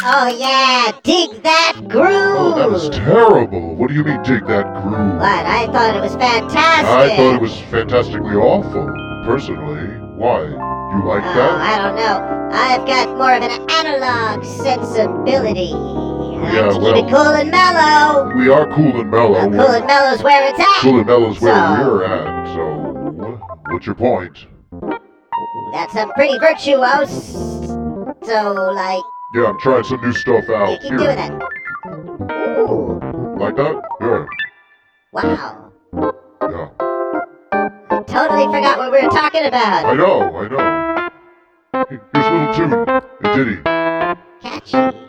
Oh yeah, dig that groove! Oh, that was terrible. What do you mean, dig that groove? What? I thought it was fantastic. I thought it was fantastically awful, personally. Why? You like Oh, that? I don't know. I've got more of an analog sensibility. I Yeah, like to keep it well- cool and mellow. We are cool and mellow. Cool and mellow's where it's at. Cool and mellow's where So- we're at, so what's your point? That's a pretty virtuose. So, like, Yeah, I'm trying some new stuff you out. keep Here. doing that. Ooh, Like that? Yeah. wow. Yeah. Totally forgot what we were talking about. I know. Here's a little tune. A ditty. Catchy.